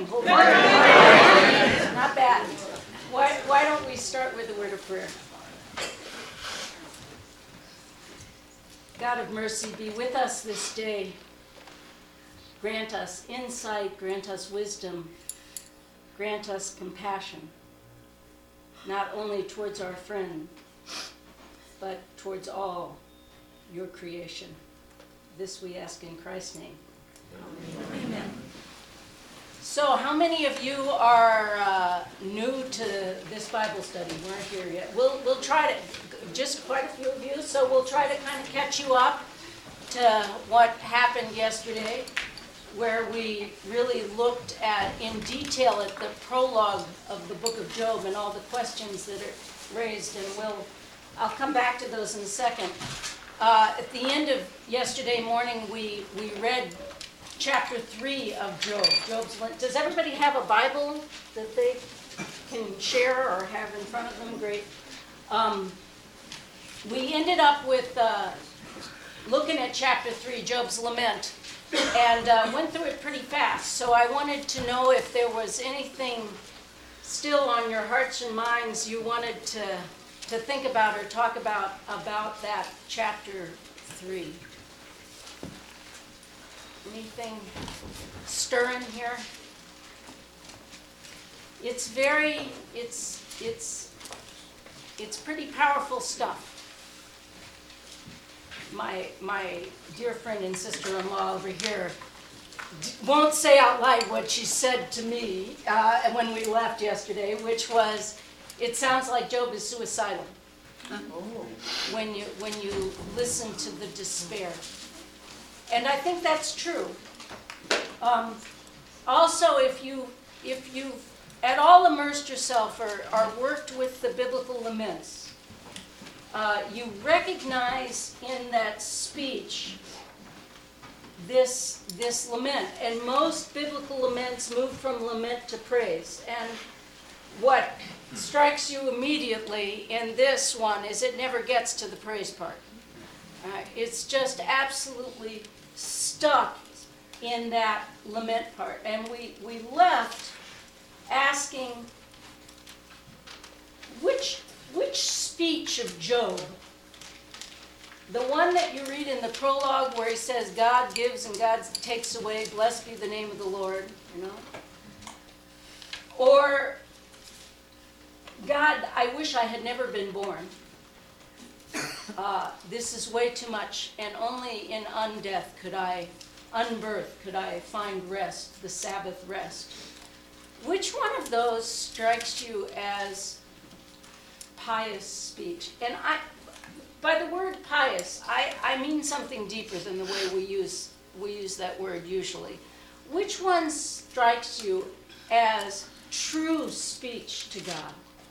Good morning. Not bad. Why don't we start with a word of prayer? God of mercy, be with us this day. Grant us insight, grant us wisdom, grant us compassion, not only towards our friend, but towards all your creation. This we ask in Christ's name. Amen. So how many of you are new to this Bible study? Weren't here yet. We'll try to, just quite a few of you, so we'll try to kind of catch you up to what happened yesterday, where we really looked at, in detail, at the prologue of the book of Job and all the questions that are raised, and I'll come back to those in a second. At the end of yesterday morning, we read chapter 3 of Job. Does everybody have a Bible that they can share or have in front of them? Great. We ended up with looking at chapter 3, Job's lament, and went through it pretty fast. So I wanted to know if there was anything still on your hearts and minds you wanted to think about or talk about that chapter 3. Anything stirring here? It's pretty powerful stuff. My dear friend and sister-in-law over here won't say out loud what she said to me when we left yesterday, which was, it sounds like Job is suicidal. When you listen to the despair. And I think that's true. Also, if you've at all immersed yourself or worked with the biblical laments, you recognize in that speech this lament. And most biblical laments move from lament to praise. And what strikes you immediately in this one is it never gets to the praise part. It's just absolutely stuck in that lament part. And we left asking, which speech of Job, the one that you read in the prologue where he says, God gives and God takes away, blessed be the name of the Lord, or God, I wish I had never been born. This is way too much, and only in unbirth could I find rest, the Sabbath rest. Which one of those strikes you as pious speech? And by the word pious, I mean something deeper than the way we use that word usually. Which one strikes you as true speech to God?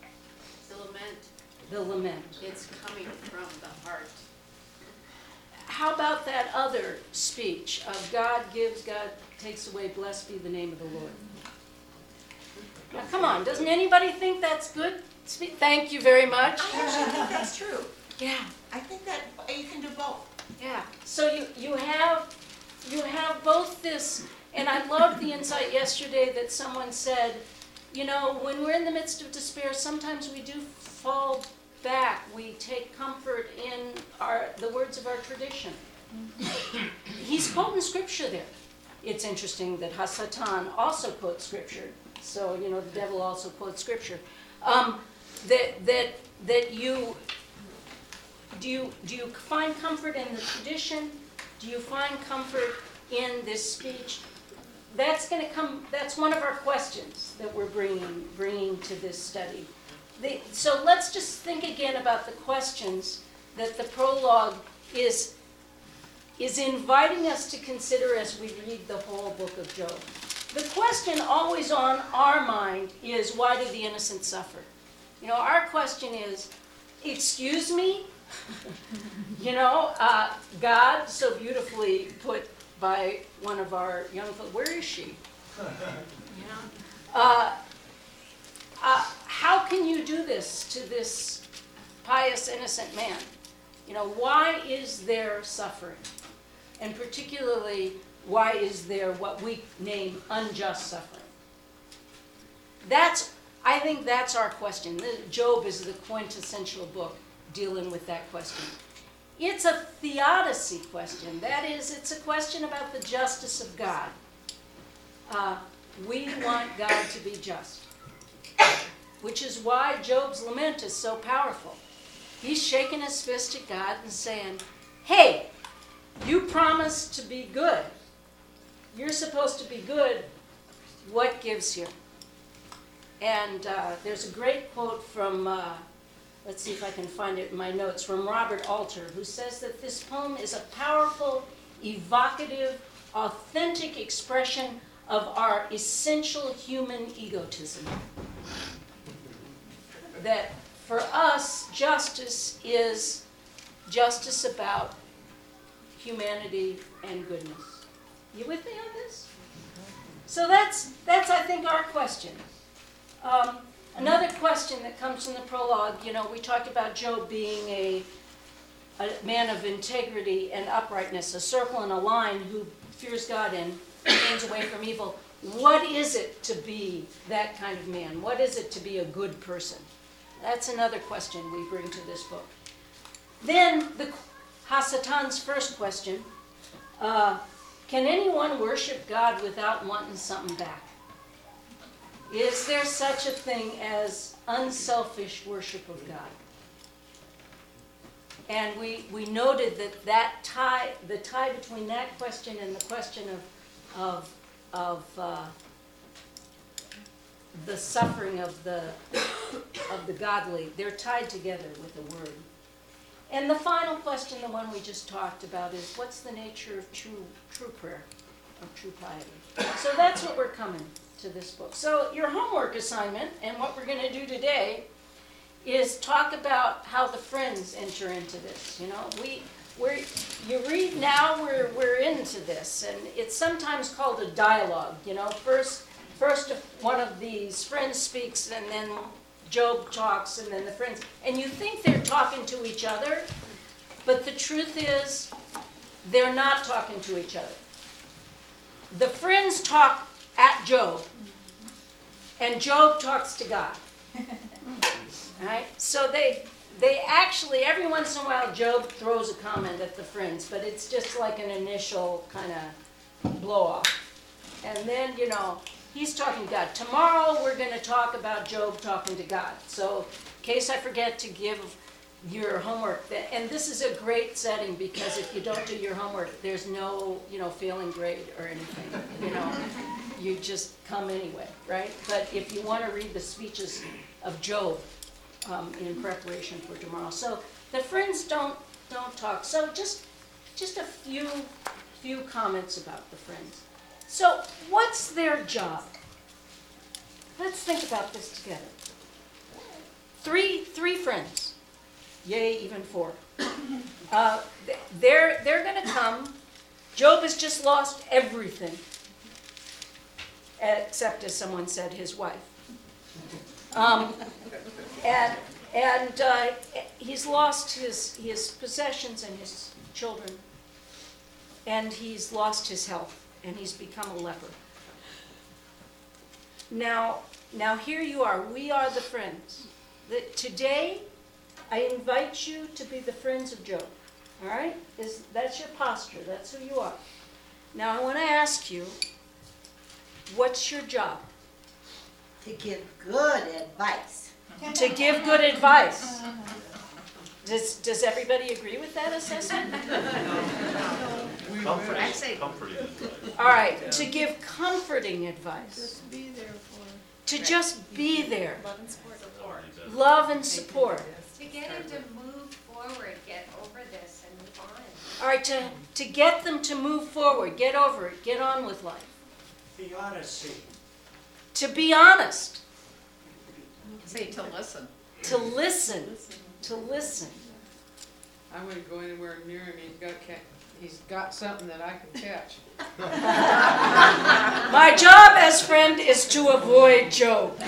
The lament. It's coming from the heart. How about that other speech of God gives, God takes away, blessed be the name of the Lord? Now, come on, doesn't anybody think that's good? Thank you very much. I actually think that's true. Yeah. I think that you can do both. Yeah. So you have both this, and I loved the insight yesterday that someone said, when we're in the midst of despair, sometimes we do fall back. We take comfort in the words of our tradition. He's quoting scripture there. It's interesting that Hasatan also quotes scripture. So, the devil also quotes scripture. That you do you find comfort in the tradition? Do you find comfort in this speech? That's going to come. That's one of our questions that we're bringing to this study. So let's just think again about the questions that the prologue is inviting us to consider as we read the whole book of Job. The question always on our mind is, why do the innocent suffer? Our question is, excuse me? God so beautifully put by one of our young folks, where is she? How can you do this to this pious, innocent man? Why is there suffering? And particularly, why is there what we name unjust suffering? I think that's our question. Job is the quintessential book dealing with that question. It's a theodicy question. That is, it's a question about the justice of God. We want God to be just, which is why Job's lament is so powerful. He's shaking his fist at God and saying, hey, you promised to be good. You're supposed to be good. What gives here? And there's a great quote from, let's see if I can find it in my notes, from Robert Alter, who says that this poem is a powerful, evocative, authentic expression of our essential human egotism. That for us, justice is justice about humanity and goodness. You with me on this? So that's I think, our question. Another question that comes from the prologue, we talked about Job being a man of integrity and uprightness, a circle and a line who fears God and remains away from evil. What is it to be that kind of man? What is it to be a good person? That's another question we bring to this book. Then the Hasatan's first question, can anyone worship God without wanting something back? Is there such a thing as unselfish worship of God? And we noted that the tie between that question and the question of the suffering of the godly, they're tied together with the word. And the final question, the one we just talked about, is what's the nature of true prayer, of true piety? So that's what we're coming to this book. So your homework assignment, and what we're going to do today, is talk about how the friends enter into this. You read now, we're into this, and it's sometimes called a dialogue. First one of these friends speaks, and then Job talks, and then the friends, and you think they're talking to each other, but the truth is they're not talking to each other. The friends talk at Job, and Job talks to God. All right? So they actually, every once in a while, Job throws a comment at the friends, but it's just like an initial kind of blow-off. And then, he's talking to God. Tomorrow, we're going to talk about Job talking to God. So, in case I forget to give your homework, and this is a great setting, because if you don't do your homework, there's no, failing grade or anything. You just come anyway, right? But if you want to read the speeches of Job in preparation for tomorrow. So the friends don't talk. So just a few comments about the friends. So what's their job? Let's think about this together. Three friends. Yay, even four. They're going to come. Job has just lost everything, except, as someone said, his wife. And he's lost his possessions and his children, and he's lost his health, and he's become a leper. Now here you are. We are the friends. Today, I invite you to be the friends of Job. All right? That's your posture. That's who you are. Now I want to ask you, what's your job? To give good advice. To give good advice. Does everybody agree with that assessment? I say Comforting advice. All right, to give comforting advice. just be there for. To just be there. Love and support. Love and support. To get him to move forward, get over this and move on. All right, to get them to move forward, get over it, get on with life. The honesty. To be honest. Say to listen. To listen. To listen. I wouldn't go anywhere near him. He's got something that I can catch. My job as friend is to avoid Job.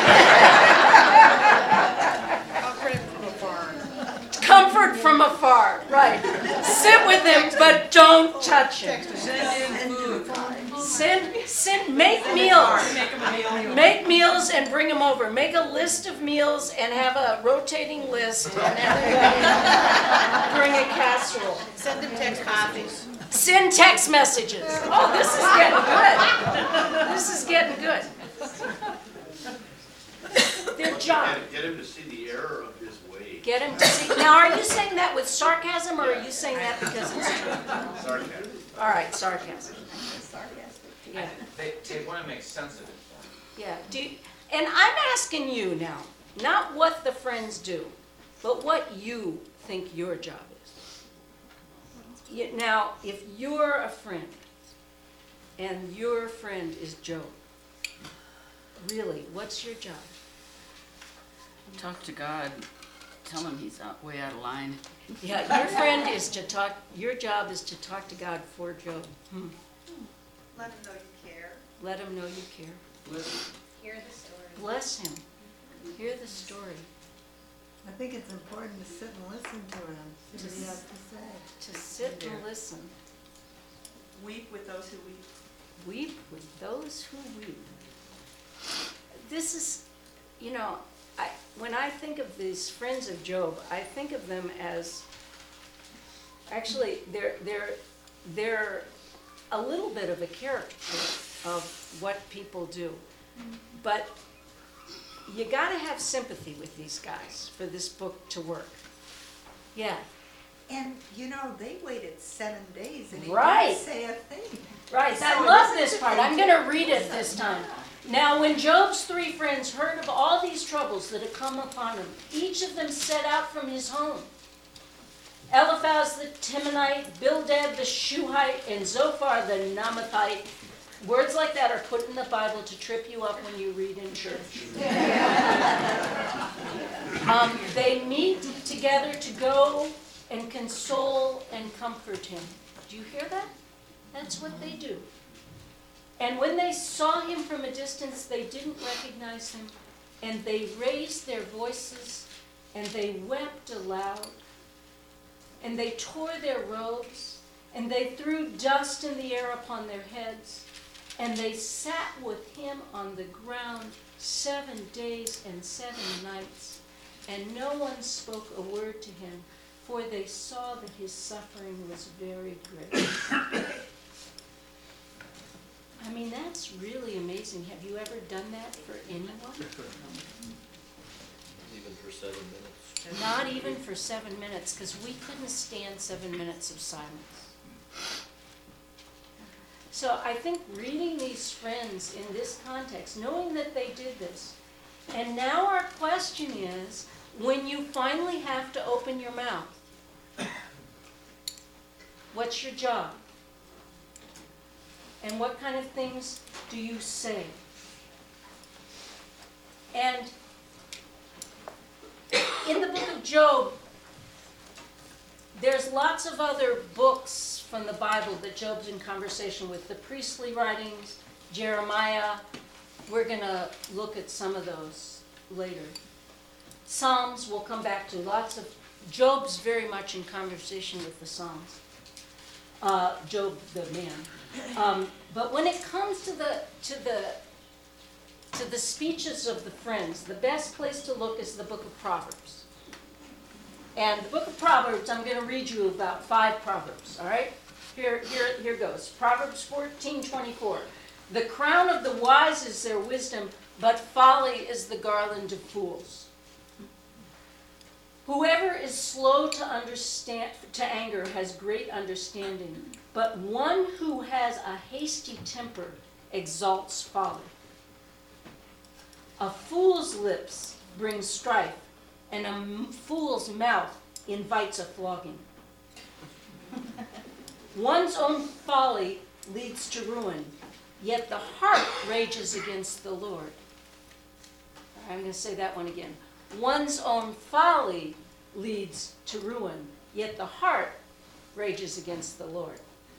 Comfort from afar. Comfort from afar, right. Sit with him, but don't touch him. Send in food. Make meals. Make meals and bring them over. Make a list of meals and have a rotating list and everybody bring a casserole. Send them text copies. Send text messages. Oh, this is getting good. This is getting good. Their job. Get him to see the error of his way. Get him to see. Now, are you saying that with sarcasm or are you saying that because it's true? Sarcasm. All right, sarcasm. Yeah. They want to make sense of it for me. Yeah, and I'm asking you now, not what the friends do, but what you think your job is. Now, if you're a friend, and your friend is Job, really, what's your job? Talk to God, tell him he's way out of line. Yeah, your friend is to talk, your job is to talk to God for Job. Let them know you care. Let him know you care. Hear the story. Bless him. Hear the story. I think it's important to sit and listen to him, see what he has to say. To sit and listen. Weep with those who weep. Weep with those who weep. This is, when I think of these friends of Job, I think of them as, actually, they're a little bit of a caricature of what people do. But you gotta have sympathy with these guys for this book to work. Yeah. And, they waited 7 days and he Right. didn't say a thing. Right, I love this part. I'm going to read it this time. Now, when Job's 3 friends heard of all these troubles that had come upon him, each of them set out from his home. Eliphaz the Temanite, Bildad the Shuhite, and Zophar the Naamathite. Words like that are put in the Bible to trip you up when you read in church. They meet together to go and console and comfort him. Do you hear that? That's what they do. And when they saw him from a distance, they didn't recognize him, and they raised their voices, and they wept aloud, and they tore their robes, and they threw dust in the air upon their heads, and they sat with him on the ground 7 days and 7 nights, and no one spoke a word to him, for they saw that his suffering was very great. I mean, that's really amazing. Have you ever done that for anyone? Even for 7 minutes. Not even for 7 minutes, because we couldn't stand 7 minutes of silence. So I think reading these friends in this context, knowing that they did this, and now our question is, when you finally have to open your mouth, what's your job? And what kind of things do you say? And in the book of Job, there's lots of other books from the Bible that Job's in conversation with. The priestly writings, Jeremiah. We're going to look at some of those later. Psalms we'll come back to. Lots of Job's very much in conversation with the Psalms. Job the man. But when it comes to the speeches of the friends, the best place to look is the book of Proverbs. And the book of Proverbs, I'm going to read you about 5 Proverbs, all right? Here goes. Proverbs 14:24. The crown of the wise is their wisdom, but folly is the garland of fools. Whoever is slow to anger has great understanding, but one who has a hasty temper exalts folly. A fool's lips bring strife, and a fool's mouth invites a flogging. One's own folly leads to ruin, yet the heart rages against the Lord. I'm going to say that one again. One's own folly leads to ruin, yet the heart rages against the Lord.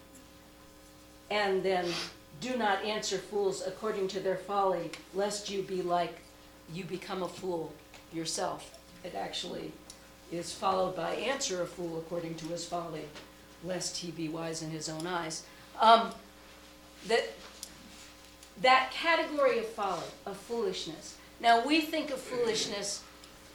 And then, do not answer fools according to their folly, lest you become a fool yourself. It actually is followed by answer a fool according to his folly, lest he be wise in his own eyes. That that category of folly, of foolishness. Now, we think of foolishness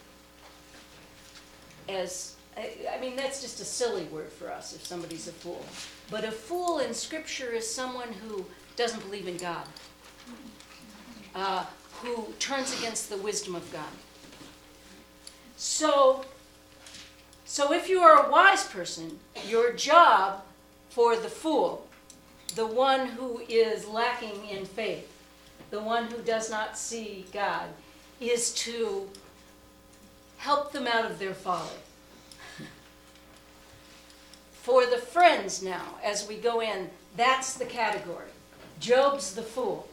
as, I mean, that's just a silly word for us if somebody's a fool. But a fool in Scripture is someone who doesn't believe in God, who turns against the wisdom of God. So if you are a wise person, your job for the fool, the one who is lacking in faith, the one who does not see God, is to help them out of their folly. For the friends now, as we go in, that's the category. Job's the fool.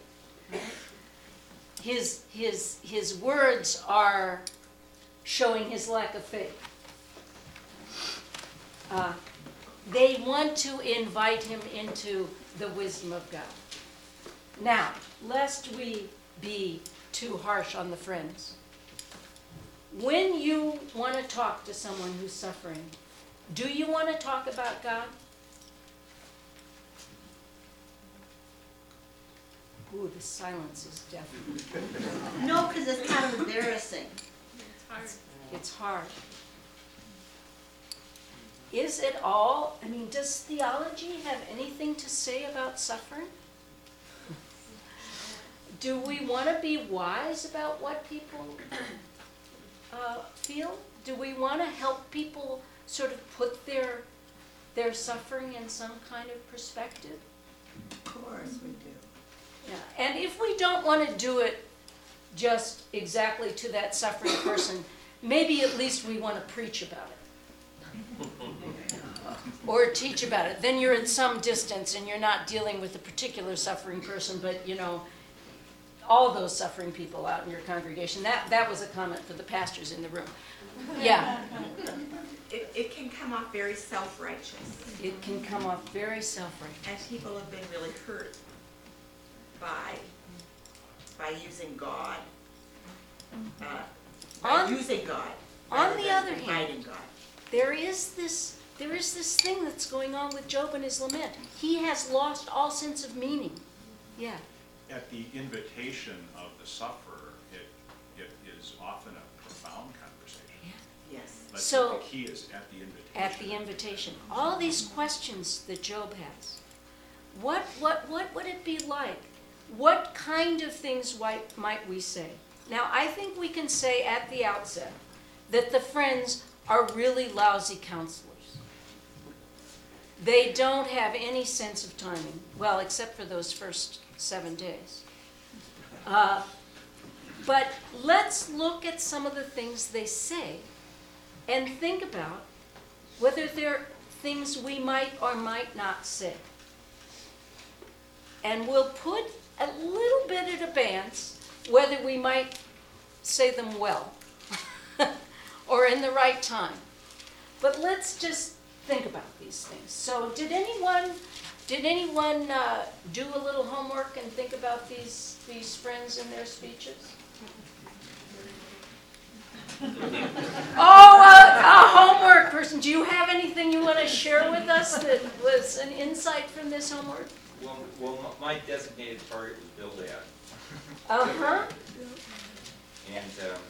His words are showing his lack of faith. They want to invite him into the wisdom of God. Now, lest we be too harsh on the friends, when you want to talk to someone who's suffering, do you want to talk about God? Ooh, the silence is deafening. No, because it's kind of embarrassing. It's hard. Is it all, I mean, does theology have anything to say about suffering? Do we want to be wise about what people feel? Do we want to help people sort of put their suffering in some kind of perspective? Of course we do. Yeah. And if we don't want to do it just exactly to that suffering person, maybe at least we want to preach about it. Or teach about it. Then you're at some distance and you're not dealing with a particular suffering person, but you know, all those suffering people out in your congregation. That was a comment for the pastors in the room. Yeah. It can come off very self-righteous, It can come off very self-righteous. and people have been really hurt by using God, On- using God, on rather the than other hand, inviting God. There is this thing that's going on with Job and his lament. He has lost all sense of meaning. Yeah. At the invitation of the sufferer, it is often a profound conversation. Yes. But So- the key is at the invitation. At the invitation. All these questions that Job has. What would it be like? What kind of things might we say? Now, I think we can say at the outset that the friends are really lousy counselors. They don't have any sense of timing. Well, except for those first 7 days. But let's look at some of the things they say and think about whether they're things we might or might not say. And we'll put a little bit at abeyance whether we might say them well or in the right time. But let's just think about these things. So did anyone do a little homework and think about these friends and their speeches? Oh, a homework person. Do you have anything you want to share with us that was an insight from this homework? Well, my designated target was Bildad. Uh-huh. And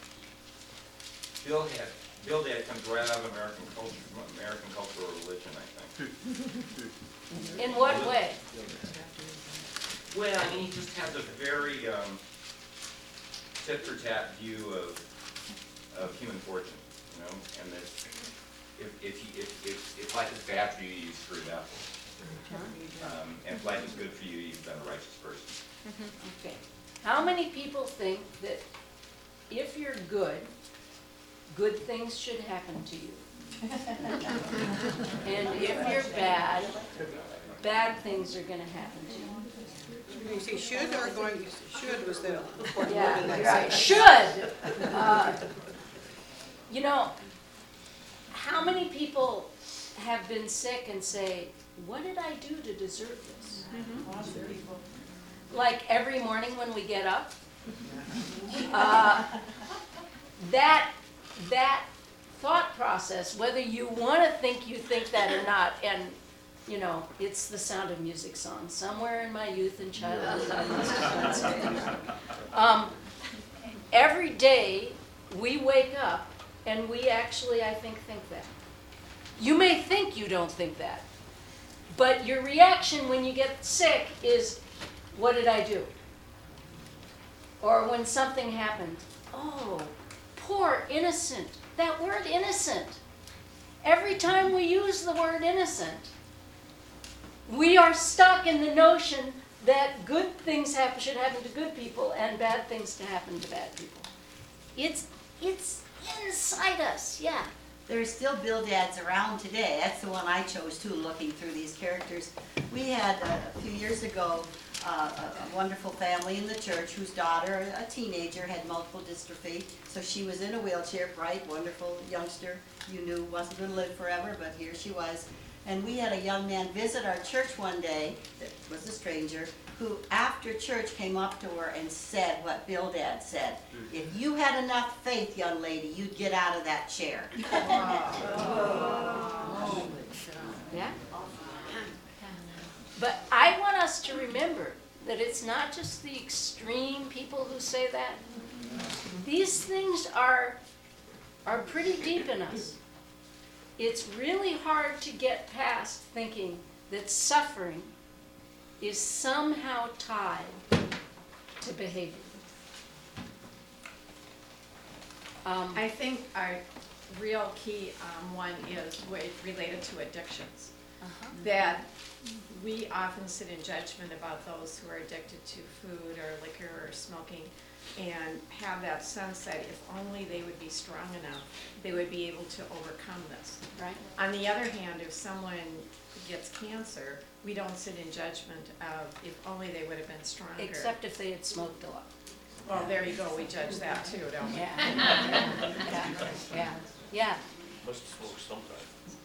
Bildad comes right out of American culture or religion, I think. In what way? Well, I mean, he just has a very tit-for-tat view of human fortune, you know, and that if life is bad for you, you screwed up. And if life is good for you, you've been a righteous person. Okay. How many people think that if you're good, good things should happen to you? And if you're bad, bad things are going to happen to you. You say should or going, should was the important word in Yeah, that right. sentence. Should. You know, how many people have been sick and say, what did I do to deserve this? Like every morning when we get up? That thought process, whether you want to think you think that or not, and you know, it's the Sound of Music song. Somewhere in my youth and childhood, I must have done so. Every day we wake up and we actually, I think that. You may think you don't think that, but your reaction when you get sick is, what did I do? Or when something happened, oh, poor innocent. That word innocent. Every time we use the word innocent, we are stuck in the notion that good things should happen to good people and bad things to happen to bad people. It's inside us, yeah. There are still Bildads around today. That's the one I chose too, looking through these characters. We had a few years ago a wonderful family in the church whose daughter, a teenager, had multiple dystrophy. So she was in a wheelchair, bright, wonderful youngster. You knew wasn't going to live forever, but here she was. And we had a young man visit our church one day that was a stranger, who after church came up to her and said what Bildad said. If you had enough faith, young lady, you'd get out of that chair. Yeah? But I want us to remember that it's not just the extreme people who say that. These things are pretty deep in us. It's really hard to get past thinking that suffering is somehow tied to behavior. I think our real key one is related to addictions. That we often sit in judgment about those who are addicted to food or liquor or smoking, and have that sense that if only they would be strong enough, they would be able to overcome this. Right? On the other hand, if someone gets cancer, we don't sit in judgment of if only they would have been stronger. Except if they had smoked a lot. Well, there you go, we judge that too, don't we? Yeah. Must smoke sometime.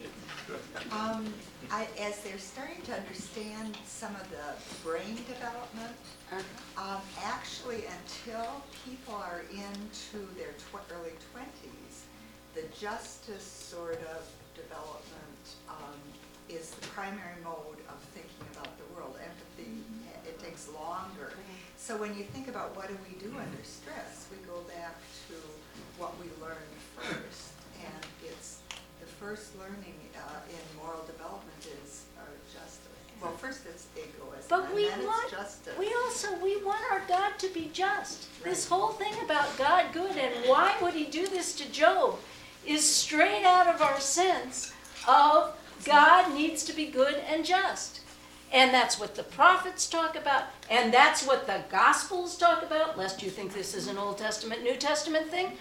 As they're starting to understand some of the brain development, actually until people are into their early 20s, the justice sort of development is the primary mode of thinking about the world. Empathy, it takes longer. So when you think about what do we do under stress, we go back to what we learned first, and it's the first learning in moral development is justice. Well, first it's egoism, But and we then want, it's justice. we want our God to be just. This whole thing about God good and why would he do this to Job is straight out of our sense of God needs to be good and just. And that's what the prophets talk about, and that's what the Gospels talk about, lest you think this is an Old Testament, New Testament thing.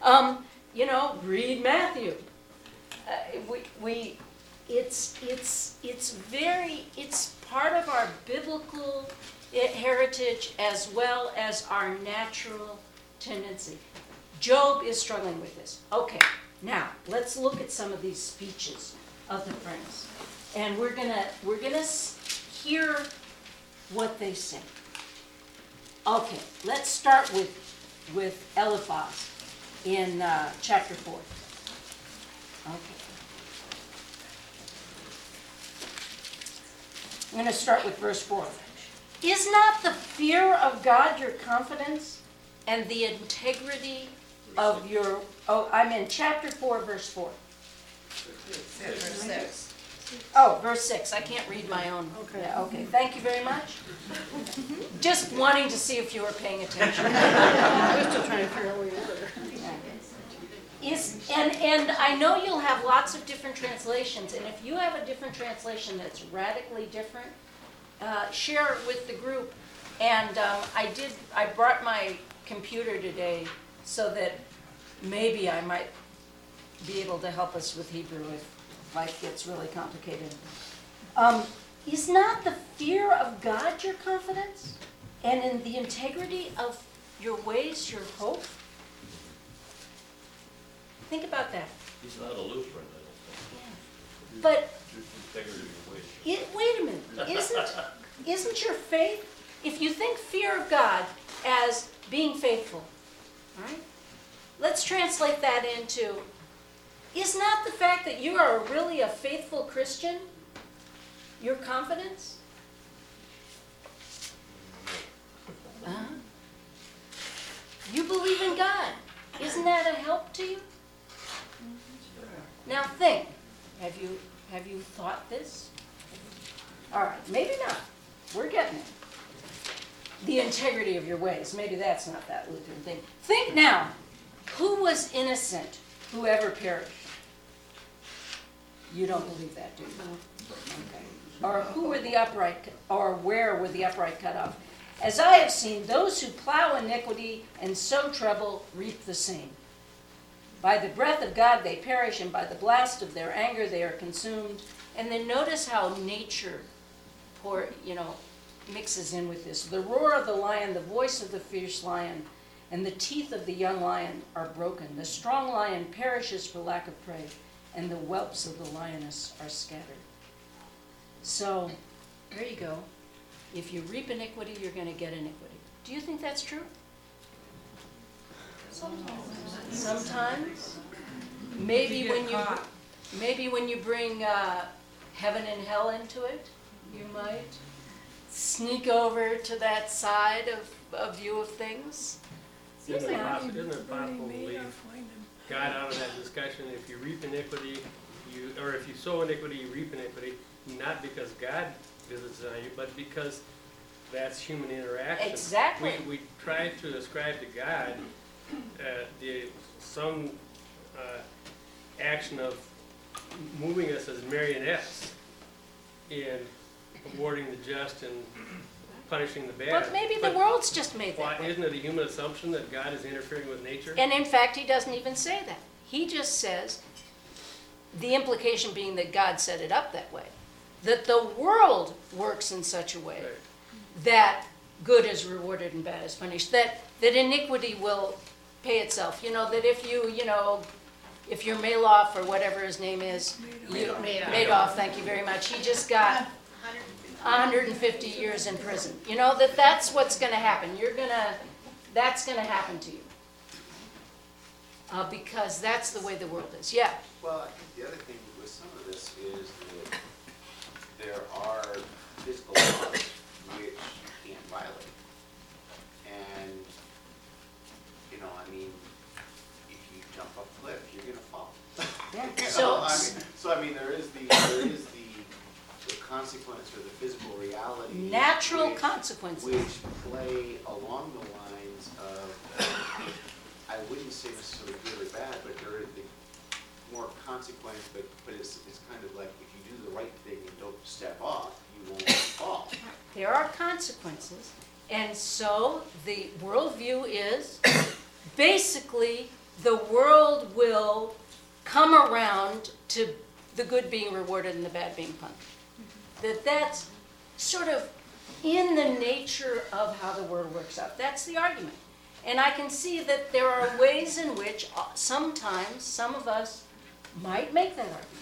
Read Matthew. It's part of our biblical heritage as well as our natural tendency. Job is struggling with this. Okay, now let's look at some of these speeches of the friends, and we're gonna hear what they say. Okay, let's start with Eliphaz in chapter 4. Okay. I'm going to start with verse 4. Is not the fear of God your confidence and the integrity of your... Oh, I'm in chapter 4, verse 4. Verse 6. Oh, verse 6. I can't read my own. Okay. Yeah, okay. Thank you very much. Just wanting to see if you were paying attention. I was still trying to figure out where you were. And I know you'll have lots of different translations, and if you have a different translation that's radically different, share it with the group. And I brought my computer today so that maybe I might be able to help us with Hebrew if life gets really complicated. Is not the fear of God your confidence? And in the integrity of your ways, your hope? Think about that. He's not a Lutheran, I don't think. But Just integrity of ways. wait a minute, isn't your faith, if you think fear of God as being faithful, all right? Let's translate that into, is not the fact that you are really a faithful Christian Your confidence? Huh? You believe in God. Isn't that a help to you? Now think. Have you thought this? All right, maybe not. We're getting it. The integrity of your ways. Maybe that's not that Lutheran thing. Think now. Who was innocent? Whoever perished. You don't believe that, do you? Okay. Or who were the upright, or where were the upright cut off? As I have seen, those who plow iniquity and sow trouble reap the same. By the breath of God they perish, and by the blast of their anger they are consumed. And then notice how nature mixes in with this. The roar of the lion, the voice of the fierce lion, and the teeth of the young lion are broken. The strong lion perishes for lack of prey, and the whelps of the lioness are scattered. So, there you go. If you reap iniquity, you're going to get iniquity. Do you think that's true? Sometimes. Maybe when you bring heaven and hell into it, you might sneak over to that side of view of things. Isn't it possible to leave God out of that discussion? If you reap iniquity, if you sow iniquity, you reap iniquity, not because God visits on you, but because that's human interaction. Exactly. We try to ascribe to God some action of moving us as marionettes in awarding the just and punishing the bad. But maybe the world's just made that way. Isn't it a human assumption that God is interfering with nature? And in fact, he doesn't even say that. He just says, the implication being that God set it up that way, that the world works in such a way that good is rewarded and bad is punished, that iniquity will pay itself. That if you're Madoff or whatever his name is, Madoff, thank you very much, he just got 150 years in prison. That's what's going to happen. That's going to happen to you. Because that's the way the world is. Yeah. Well, I think the other thing with some of this is that there are physical laws which you can't violate. And, if you jump off a cliff, you're going to fall. There is the consequence or the physical reality. Natural consequences. Which play along the lines of, I wouldn't say necessarily good or bad, but there is more consequence, but it's kind of like if you do the right thing and don't step off, you won't fall. There are consequences. And so the worldview is basically the world will come around to the good being rewarded and the bad being punished. That's sort of in the nature of how the world works out. That's the argument. And I can see that there are ways in which sometimes some of us might make that argument.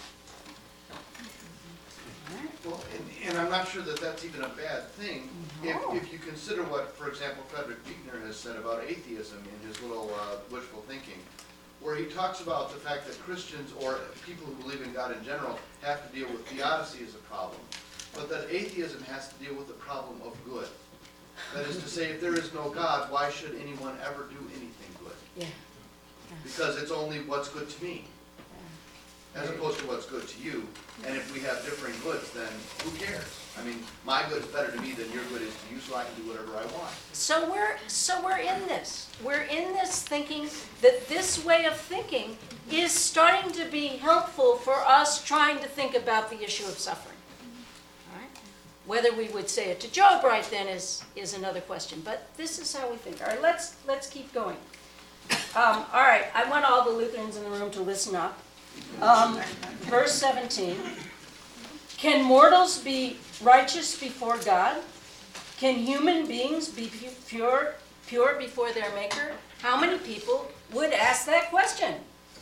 Well, and I'm not sure that that's even a bad thing. No. If you consider what, for example, Frederick Buechner has said about atheism in his little wishful thinking, where he talks about the fact that Christians or people who believe in God in general have to deal with theodicy as a problem, but that atheism has to deal with the problem of good. That is to say, if there is no God, why should anyone ever do anything good? Yeah. Because it's only what's good to me, as opposed to what's good to you. And if we have differing goods, then who cares? My good is better to me than your good is to you, so I can do whatever I want. So we're in this. We're in this thinking that this way of thinking is starting to be helpful for us trying to think about the issue of suffering. All right? Whether we would say it to Job right then is another question. But this is how we think. All right, let's keep going. All right, I want all the Lutherans in the room to listen up. Verse 17. Can mortals be righteous before God? Can human beings be pure before their Maker? How many people would ask that question?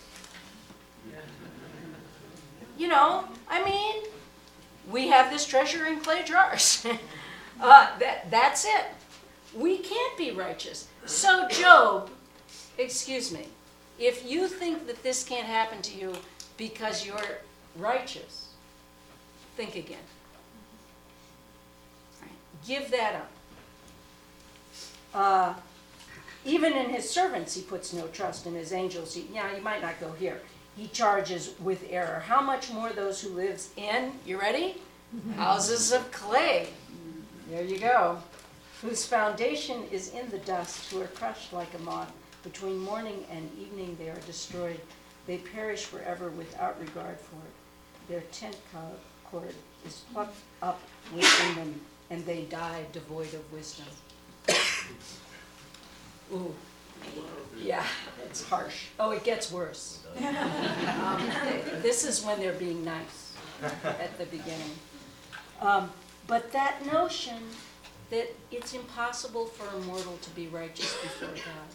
We have this treasure in clay jars. That's it. We can't be righteous. So Job, excuse me, if you think that this can't happen to you because you're righteous, think again. give that up. Even in his servants, he puts no trust. In his angels, you might not go here. He charges with error. How much more those who lives in, you ready? Houses of clay. There you go. Whose foundation is in the dust, who are crushed like a moth. Between morning and evening they are destroyed. They perish forever without regard for it. Their tent cord is plucked up within them, and they die devoid of wisdom. Ooh. Yeah, it's harsh. Oh, it gets worse. This is when they're being nice at the beginning. But that notion that it's impossible for a mortal to be righteous before God.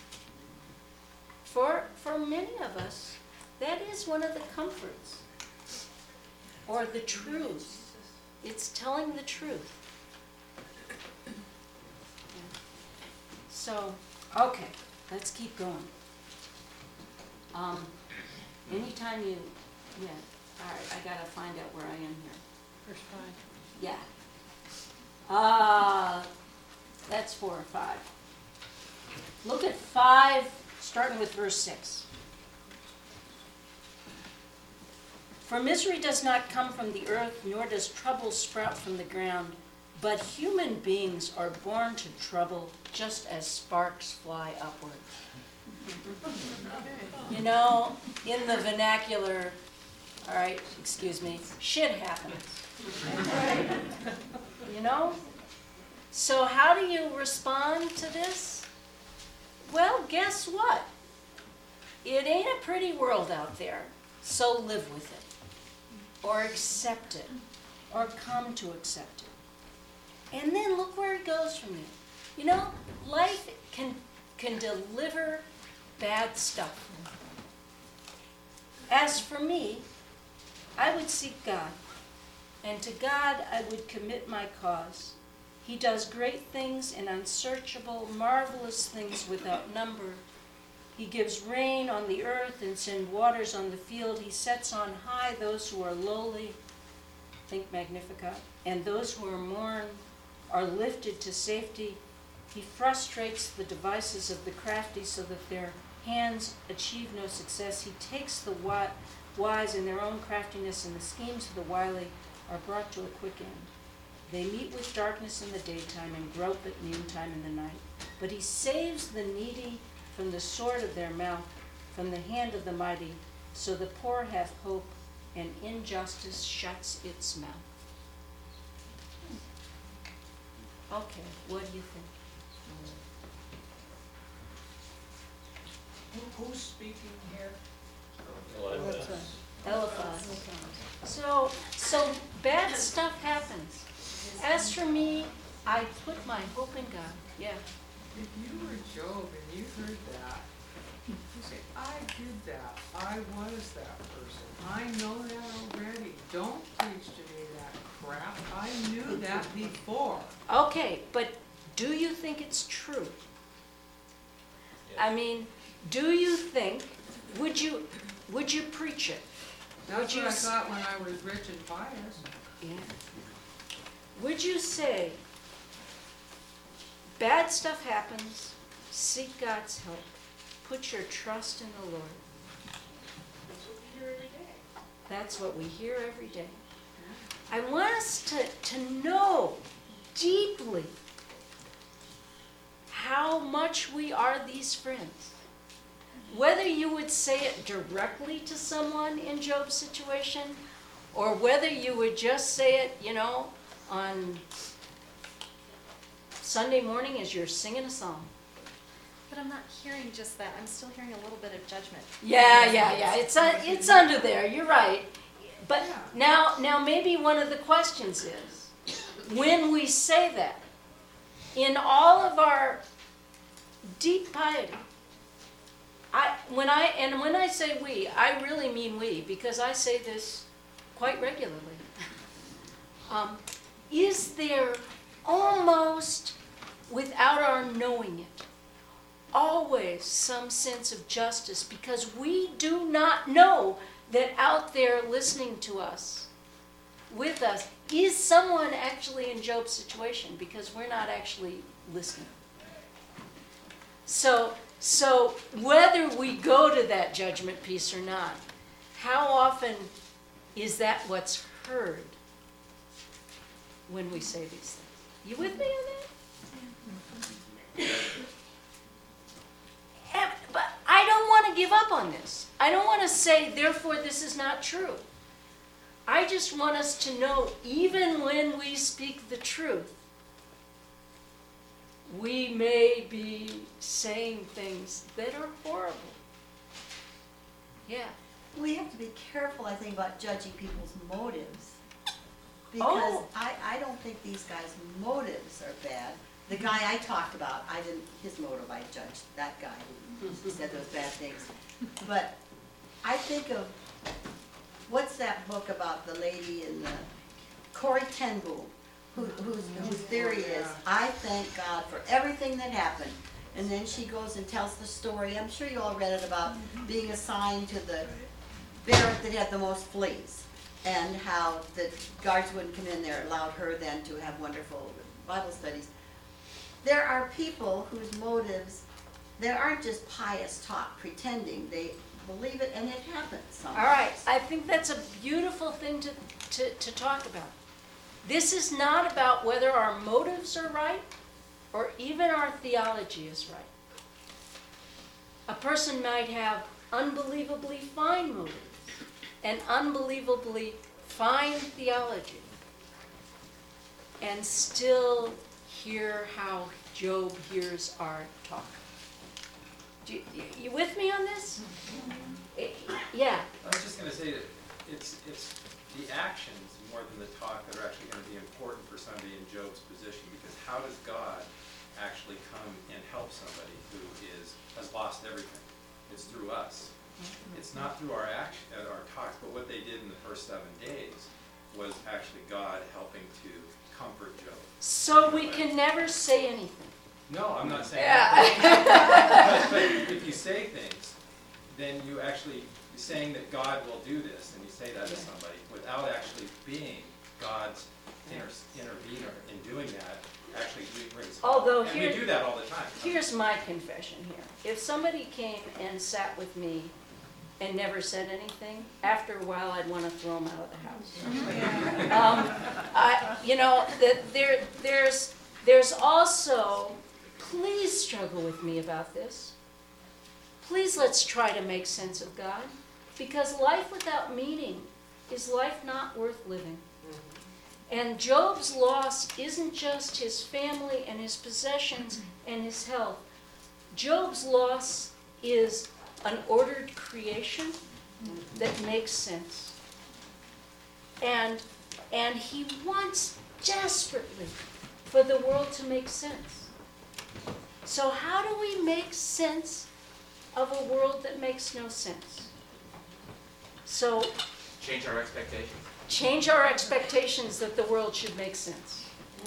For many of us, that is one of the comforts, or the truth. It's telling the truth. So, okay, let's keep going. Anytime you, all right, I gotta find out where I am here. Verse 5. Yeah. That's 4 or 5. Look at 5, starting with verse 6. For misery does not come from the earth, nor does trouble sprout from the ground, but human beings are born to trouble just as sparks fly upward. You know, in the vernacular, all right, excuse me, shit happens. You know? So how do you respond to this? Well, guess what? It ain't a pretty world out there, so live with it, or accept it, or come to accept it. And then look where it goes from there. You know, life can deliver bad stuff. As for me, I would seek God, and to God I would commit my cause. He does great things and unsearchable, marvelous things without number. He gives rain on the earth and sends waters on the field. He sets on high those who are lowly, think Magnificat, and those who are mourn are lifted to safety. He frustrates the devices of the crafty so that their hands achieve no success. He takes the wise in their own craftiness, and the schemes of the wily are brought to a quick end. They meet with darkness in the daytime and grope at noontime in the night. But he saves the needy from the sword of their mouth, from the hand of the mighty, so the poor have hope, and injustice shuts its mouth. Okay, what do you think? Who's speaking here? Eliphaz. So bad stuff happens. As for me, I put my hope in God. Yeah. If you were Job and you heard that, you say, I did that. I was that person. I know that already. Don't preach to me that crap. I knew that before. Okay, but do you think it's true? I mean, do you think, would you preach it? That's what I thought when I was rich and pious. Yeah. Would you say, bad stuff happens, seek God's help, put your trust in the Lord? That's what we hear every day. I want us to know deeply how much we are these friends. Whether you would say it directly to someone in Job's situation, or whether you would just say it, on Sunday morning as you're singing a song. But I'm not hearing just that. I'm still hearing a little bit of judgment. Yeah. It's under there. You're right. But now maybe one of the questions is, when we say that, in all of our deep piety, when I say we, I really mean we, because I say this quite regularly. Is there almost, without our knowing it, always some sense of justice, because we do not know that out there listening to us, with us, is someone actually in Job's situation? Because we're not actually listening. So whether we go to that judgment piece or not, how often is that what's heard when we say these things? You with me on that? But I don't want to give up on this. I don't want to say, therefore, this is not true. I just want us to know, even when we speak the truth, we may be saying things that are horrible. Yeah. We have to be careful, I think, about judging people's motives. Because I don't think these guys' motives are bad. The guy I talked about, his motive, I judged that guy who said those bad things. But I think of, what's that book about the lady in the, Corrie ten Boom, whose theory is, I thank God for everything that happened. And then she goes and tells the story, I'm sure you all read it, about being assigned to the barrack that had the most fleas, and how the guards wouldn't come in there, allowed her then to have wonderful Bible studies. There are people whose motives, they aren't just pious talk, pretending, they believe it, and it happens sometimes. All right, I think that's a beautiful thing to talk about. This is not about whether our motives are right or even our theology is right. A person might have unbelievably fine motives and unbelievably fine theology and still hear how Job hears our talk. You with me on this? Yeah. I was just going to say that it's the actions more than the talk that are actually going to be important for somebody in Job's position, because how does God actually come and help somebody who has lost everything? It's through us. It's not through our talks, but what they did in the first 7 days was actually God helping to comfort Job. So we can never say anything. No, I'm not saying that. But if you say things, then you actually saying that God will do this, and you say that to somebody without actually being God's intervener in doing that, actually brings hope. Although and we do that all the time. Here's my confession here. If somebody came and sat with me and never said anything, after a while I'd want to throw them out of the house. There's also, please struggle with me about this. Please let's try to make sense of God, because life without meaning is life not worth living. And Job's loss isn't just his family and his possessions and his health. Job's loss is an ordered creation that makes sense. And he wants desperately for the world to make sense. So how do we make sense of a world that makes no sense? So Change our expectations. change our expectations that the world should make sense.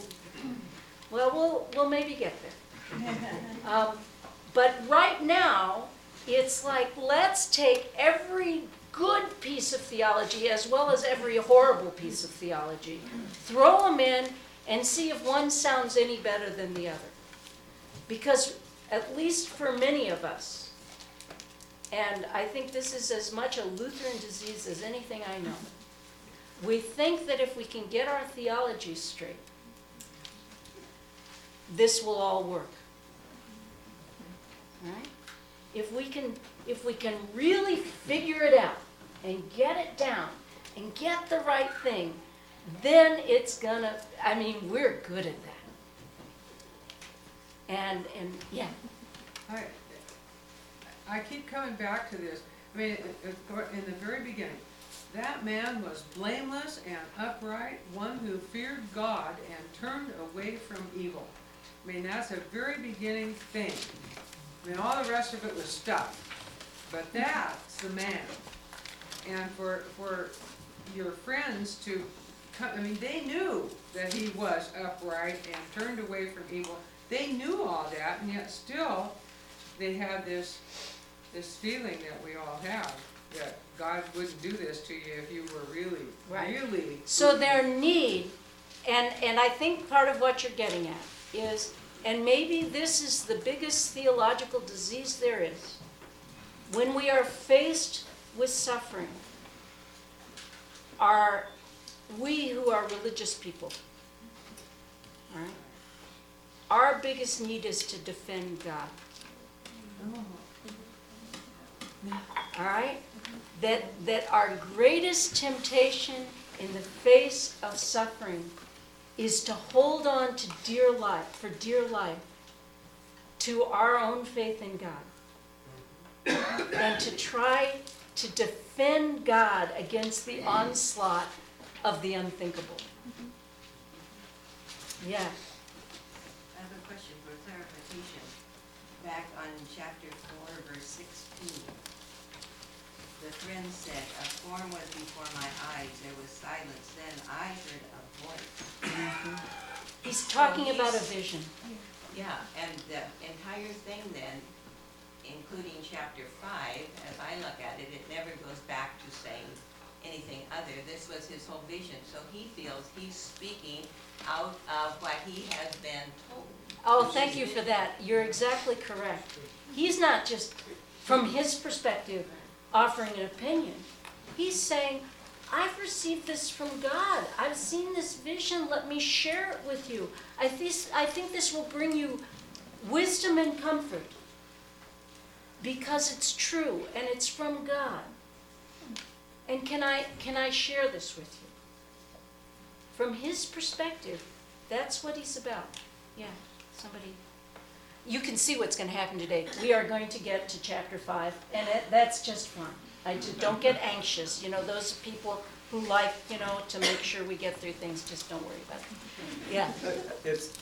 Well, we'll maybe get there. But right now, it's like, let's take every good piece of theology as well as every horrible piece of theology, throw them in, and see if one sounds any better than the other. Because at least for many of us, and I think this is as much a Lutheran disease as anything I know, we think that if we can get our theology straight, this will all work. Right? If we can really figure it out and get it down and get the right thing, then it's gonna, we're good at that. And yeah. I keep coming back to this. In the very beginning, that man was blameless and upright, one who feared God and turned away from evil. That's a very beginning thing. All the rest of it was stuff. But that's the man. And for your friends to come, they knew that he was upright and turned away from evil. They knew all that, and yet still they had this feeling that we all have. that God wouldn't do this to you if you were really, Right. really. So their need, and I think part of what you're getting at is, and maybe this is the biggest theological disease there is, when we are faced with suffering, we who are religious people, all right, our biggest need is to defend God. All right? That our greatest temptation in the face of suffering is to hold on to dear life, for dear life, to our own faith in God. And to try to defend God against the onslaught of the unthinkable. Yeah. I have a question for clarification. Back on chapter 4, verse 16. The friend said, "A form was before my eyes, there was silence, then I heard a voice." He's talking about a vision. Yeah, and the entire thing then, including chapter 5, as I look at it, it never goes back to saying anything other. This was his whole vision, so he feels he's speaking out of what he has been told. Oh, thank you for that. You're exactly correct. He's not just, from his perspective, offering an opinion. He's saying, I've received this from God. I've seen this vision. Let me share it with you. I think this will bring you wisdom and comfort because it's true and it's from God. And can I share this with you? From his perspective, that's what he's about. Yeah, somebody. You can see what's going to happen today. We are going to get to chapter 5, and that's just fine. Don't get anxious. You know, those people who like, to make sure we get through things, just don't worry about it. Yeah. It's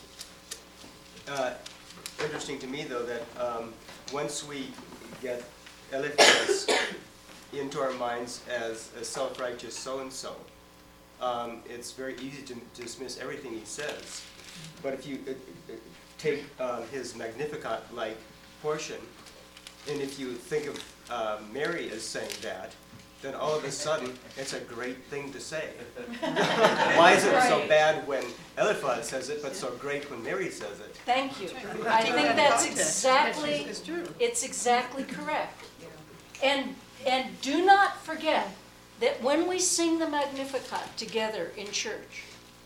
interesting to me, though, that once we get Eliphaz into our minds as a self-righteous so-and-so, it's very easy to dismiss everything he says. But if you take his Magnificat-like portion, and if you think of Mary as saying that, then all of a sudden, it's a great thing to say. Why is it so bad when Eliphaz says it, but so great when Mary says it? Thank you. I think that's exactly, it's exactly correct. And do not forget that when we sing the Magnificat together in church,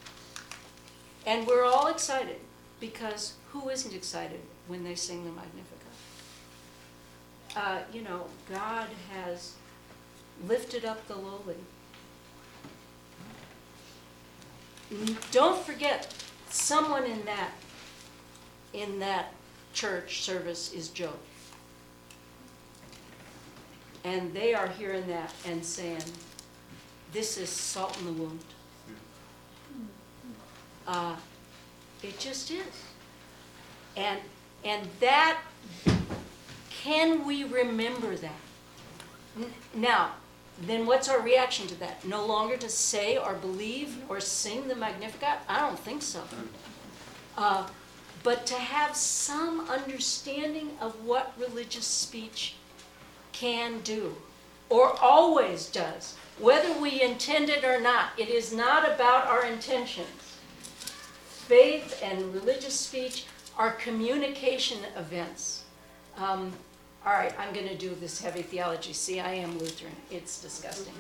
and we're all excited, because who isn't excited when they sing the Magnificat? God has lifted up the lowly. Don't forget, someone in that church service is Job. And they are hearing that and saying, this is salt in the wound. It just is. And that, can we remember that? Now, then what's our reaction to that? No longer to say or believe or sing the Magnificat? I don't think so. But to have some understanding of what religious speech can do, or always does, whether we intend it or not. It is not about our intentions. Faith and religious speech are communication events. All right, I'm going to do this heavy theology. See, I am Lutheran. It's disgusting.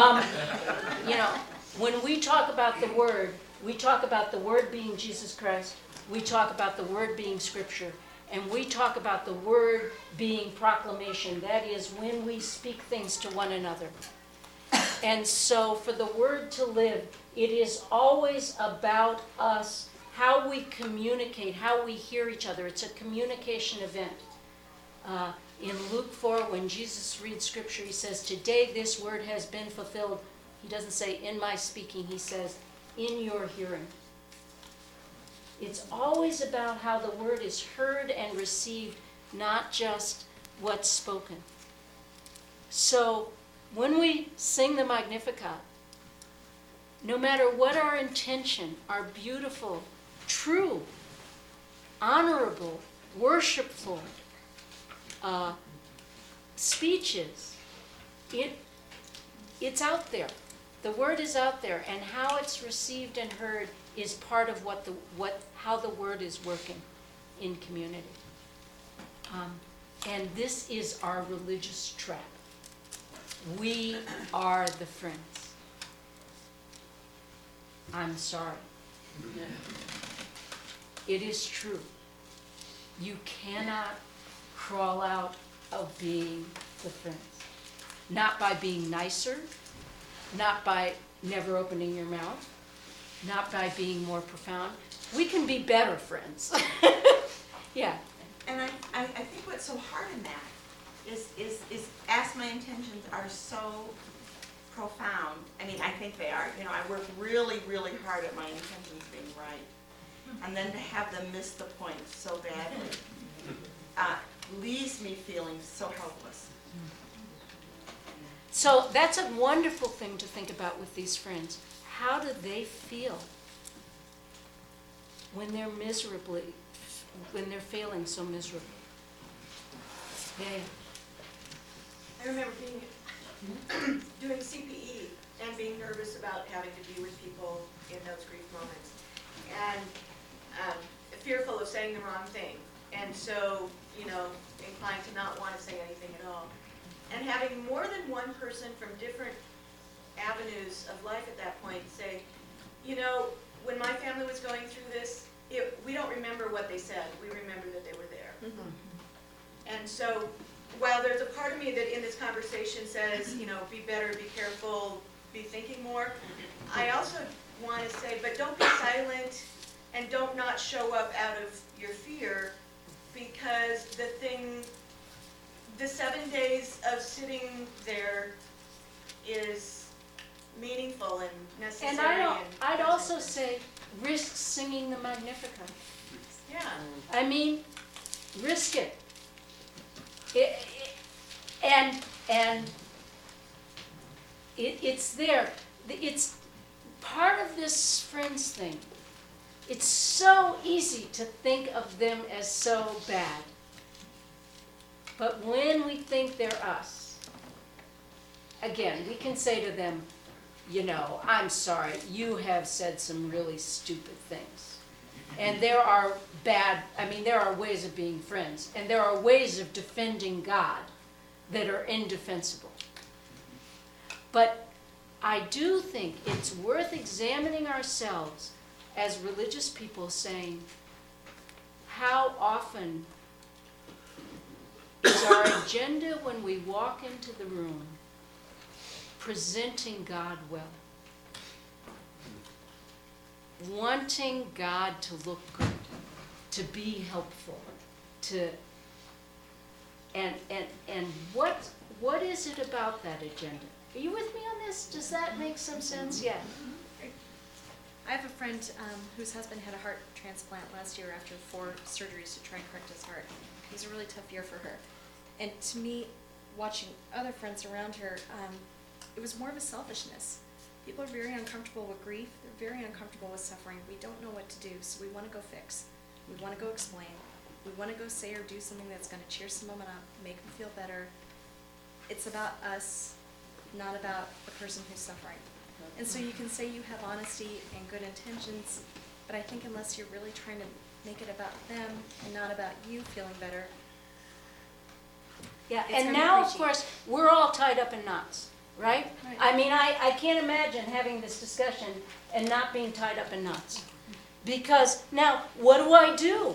When we talk about the Word, we talk about the Word being Jesus Christ. We talk about the Word being Scripture. And we talk about the Word being proclamation. That is when we speak things to one another. And so for the Word to live, it is always about us, how we communicate, how we hear each other. It's a communication event. In Luke 4, when Jesus reads Scripture, he says, today this word has been fulfilled. He doesn't say, in my speaking. He says, in your hearing. It's always about how the word is heard and received, not just what's spoken. So when we sing the Magnificat, no matter what our intention, our beautiful, true, honorable, worshipful speeches, it's out there. The word is out there, and how it's received and heard is part of how the word is working in community. And this is our religious trap. We are the friends. I'm sorry. It is true. You cannot crawl out of being the friends. Not by being nicer, not by never opening your mouth, not by being more profound. We can be better friends. Yeah. And I think what's so hard in that is as my intentions are so profound, I mean, I think they are, you know, I work really, really hard at my intentions being right. And then to have them miss the point so badly leaves me feeling so helpless. So that's a wonderful thing to think about with these friends. How do they feel when they're failing so miserably? Yeah. I remember doing CPE and being nervous about having to be with people in those grief moments, and fearful of saying the wrong thing, and so, you know, inclined to not want to say anything at all. And having more than one person from different avenues of life at that point say, you know, when my family was going through this, we don't remember what they said, we remember that they were there. Mm-hmm. And so, while there's a part of me that in this conversation says, you know, be better, be careful, be thinking more, I also want to say, but don't be silent and don't not show up out of your fear, because the 7 days of sitting there is meaningful and necessary. And I'd also say, risk singing the Magnificat. Yeah. I mean, risk it. It's there. It's part of this friends thing. It's so easy to think of them as so bad. But when we think they're us, again, we can say to them, you know, I'm sorry, you have said some really stupid things. And there are ways of being friends, and there are ways of defending God that are indefensible. But I do think it's worth examining ourselves as religious people, saying, how often is our agenda when we walk into the room presenting God well? Wanting God to look good, to be helpful, and what is it about that agenda? Are you with me on this? Does that make some sense? Yeah. I have a friend whose husband had a heart transplant last year after 4 surgeries to try and correct his heart. It was a really tough year for her. And to me, watching other friends around her, it was more of a selfishness. People are very uncomfortable with grief. They're very uncomfortable with suffering. We don't know what to do, so we want to go fix. We want to go explain. We want to go say or do something that's going to cheer someone up, make them feel better. It's about us, not about the person who's suffering. And so you can say you have honesty and good intentions, but I think unless you're really trying to make it about them and not about you feeling better. Yeah, it's and gonna now, be of preachy. course, we're all tied up in knots, right? Right. I mean, I can't imagine having this discussion and not being tied up in knots. Because now, what do?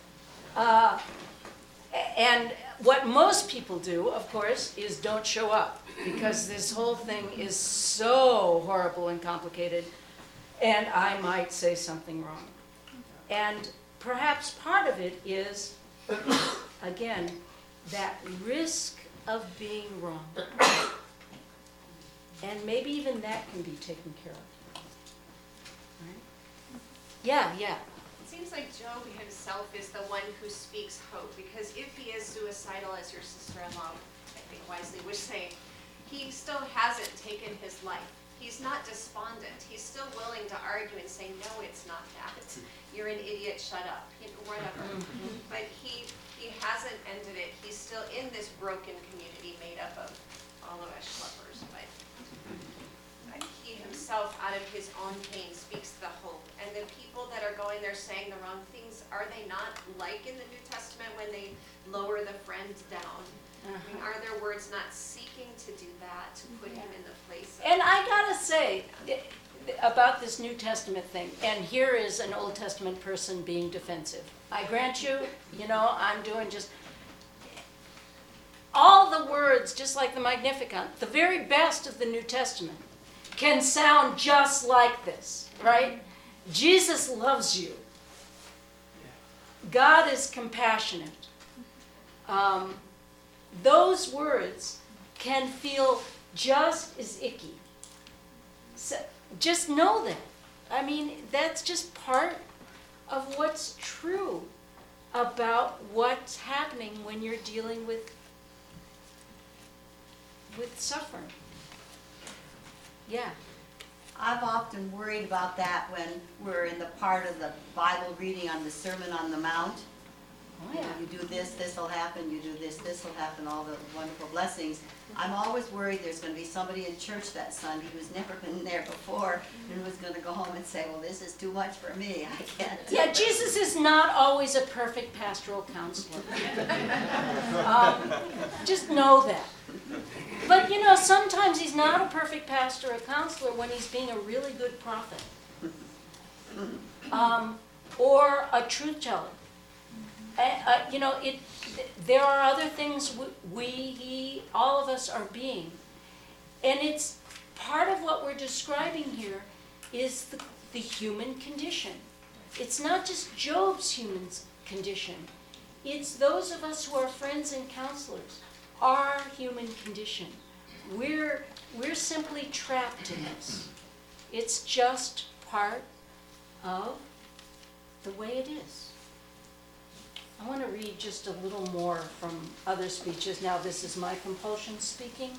And what most people do, of course, is don't show up, because this whole thing is so horrible and complicated, and I might say something wrong. And perhaps part of it is, again, that risk of being wrong. And maybe even that can be taken care of. Right? Yeah. It seems like Job himself is the one who speaks hope, because if he is suicidal, as your sister-in-law, I think wisely was saying, he still hasn't taken his life. He's not despondent. He's still willing to argue and say, no, it's not that. You're an idiot, shut up, you know, whatever. But he hasn't ended it. He's still in this broken community made up of all of us schleppers, but he himself, out of his own pain, speaks the hope. And the people that are going there saying the wrong things, are they not like in the New Testament when they lower the friend down? I mean, are their words not seeking to do that, to put him in the place of... And I gotta say, about this New Testament thing, and here is an Old Testament person being defensive. I grant you, I'm doing just... All the words, just like the Magnificat, the very best of the New Testament, can sound just like this, right? Jesus loves you. God is compassionate. Those words can feel just as icky. So just know that. I mean, that's just part of what's true about what's happening when you're dealing with suffering. Yeah. I've often worried about that when we're in the part of the Bible reading on the Sermon on the Mount. Oh, You know, yeah. you do this, this will happen, you do this, this will happen, all the wonderful blessings. I'm always worried there's going to be somebody in church that Sunday who's never been there before and who's going to go home and say, well, this is too much for me, I can't do Yeah, it." Jesus is not always a perfect pastoral counselor. Just know that. But sometimes he's not a perfect pastor or counselor when he's being a really good prophet. Or a truth teller. There are other things all of us are being. And it's part of what we're describing here is the human condition. It's not just Job's human condition. It's those of us who are friends and counselors, our human condition. We're simply trapped in this. It's just part of the way it is. I want to read just a little more from other speeches. Now this is my compulsion speaking.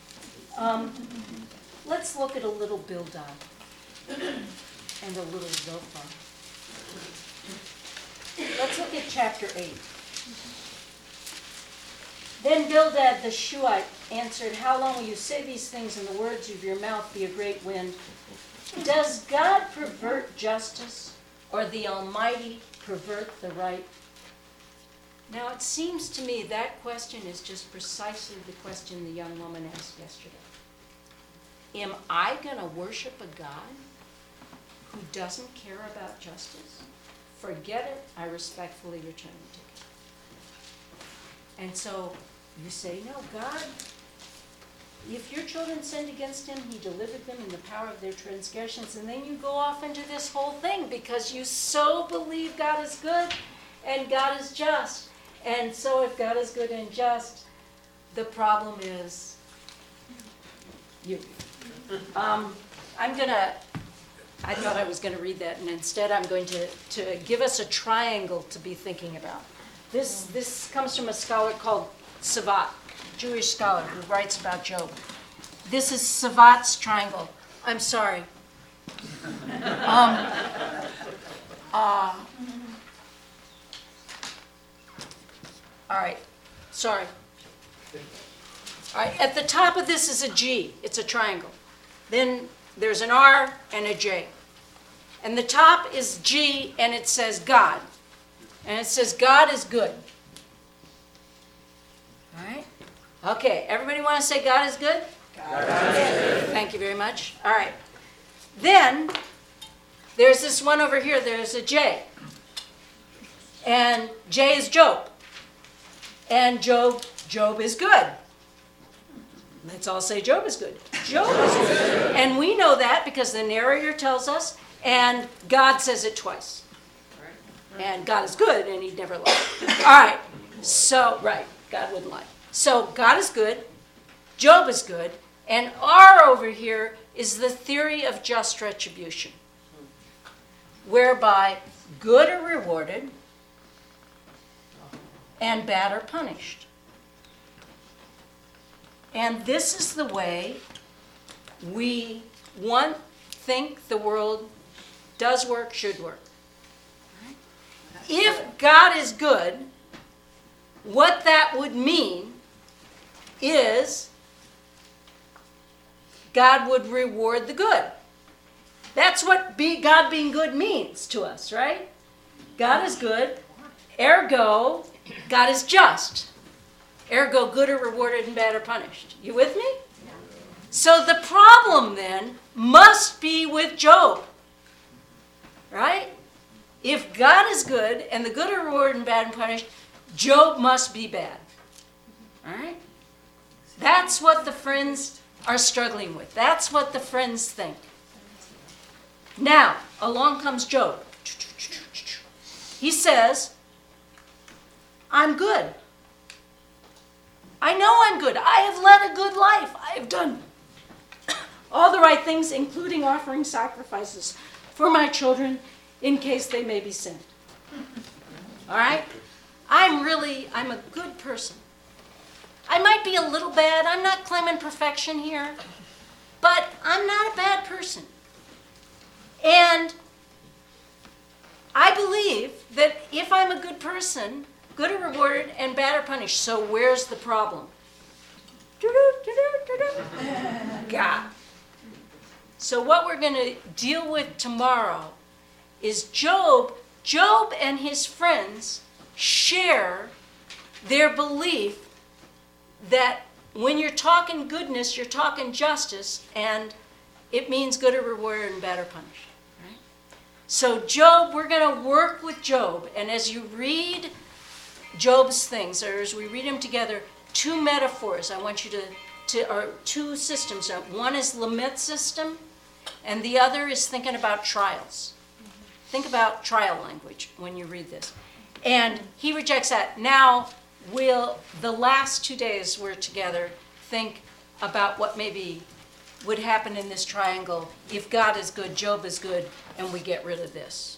Let's look at a little Bildad and a little Zophar. Let's look at chapter 8. Then Bildad the Shuhite answered, "How long will you say these things, and the words of your mouth be a great wind? Does God pervert justice, or the Almighty pervert the right?" Now it seems to me that question is just precisely the question the young woman asked yesterday. Am I going to worship a God who doesn't care about justice? Forget it, I respectfully return the ticket. And so you say, no, God, if your children sinned against him, he delivered them in the power of their transgressions. And then you go off into this whole thing because you so believe God is good and God is just. And so if God is good and just, the problem is you. I thought I was going to read that, and instead I'm going to give us a triangle to be thinking about. This comes from a scholar called Savat, Jewish scholar who writes about Job. This is Savat's triangle. I'm sorry. All right, sorry. All right, at the top of this is a G. It's a triangle. Then there's an R and a J. And the top is G, and it says God. And it says God is good. All right? Okay, everybody want to say God is good? God is good. Thank you very much. All right. Then there's this one over here. There's a J. And J is Job. And Job is good. Let's all say Job is good. Job is good. And we know that because the narrator tells us, and God says it twice. And God is good, and he'd never lie. All right. So, right, God wouldn't lie. So God is good, Job is good, and R over here is the theory of just retribution, whereby good are rewarded and bad are punished. And this is the way we think the world does work, should work. If God is good, what that would mean is God would reward the good. That's what God being good means to us, right? God is good, ergo, God is just. Ergo, good are rewarded and bad are punished. You with me? So the problem then must be with Job, right? If God is good and the good are rewarded and bad and punished, Job must be bad. All right? That's what the friends are struggling with. That's what the friends think. Now, along comes Job. He says, I'm good. I know I'm good. I have led a good life. I have done all the right things, including offering sacrifices for my children in case they may be sinned. All right? I'm a good person. I might be a little bad. I'm not claiming perfection here. But I'm not a bad person. And I believe that if I'm a good person, good are rewarded and bad are punished. So where's the problem? God. So what we're going to deal with tomorrow is Job. Job and his friends share their belief that when you're talking goodness, you're talking justice, and it means good are rewarded and bad are punished. Right? So Job, we're going to work with Job, and as you read Job's things, or as we read them together, two metaphors I want you or two systems. One is lament system, and the other is thinking about trials. Think about trial language when you read this. And he rejects that. Now, the last 2 days we're together, think about what maybe would happen in this triangle if God is good, Job is good, and we get rid of this.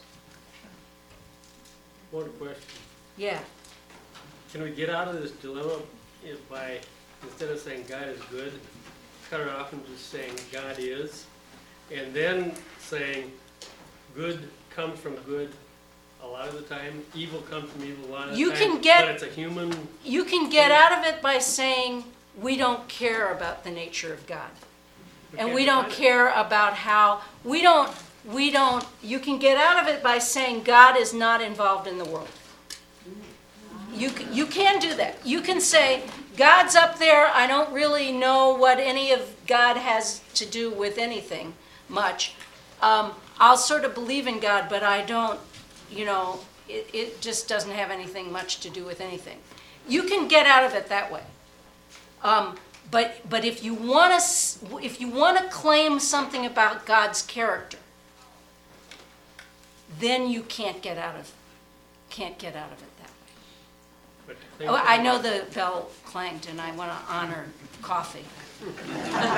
One question. Yeah. Can we get out of this dilemma by, instead of saying God is good, cut it off and just saying God is, and then saying good comes from good a lot of the time, evil comes from evil a lot of the time, but it's a human... You can get out of it by saying we don't care about the nature of God. And we don't care about how... You can get out of it by saying God is not involved in the world. You can do that. You can say, God's up there, I don't really know what any of God has to do with anything much. I'll sort of believe in God, but I don't, it just doesn't have anything much to do with anything. You can get out of it that way. But if you want to claim something about God's character, then you can't get out of it that way. I know the bell clanged, and I want to honor coffee.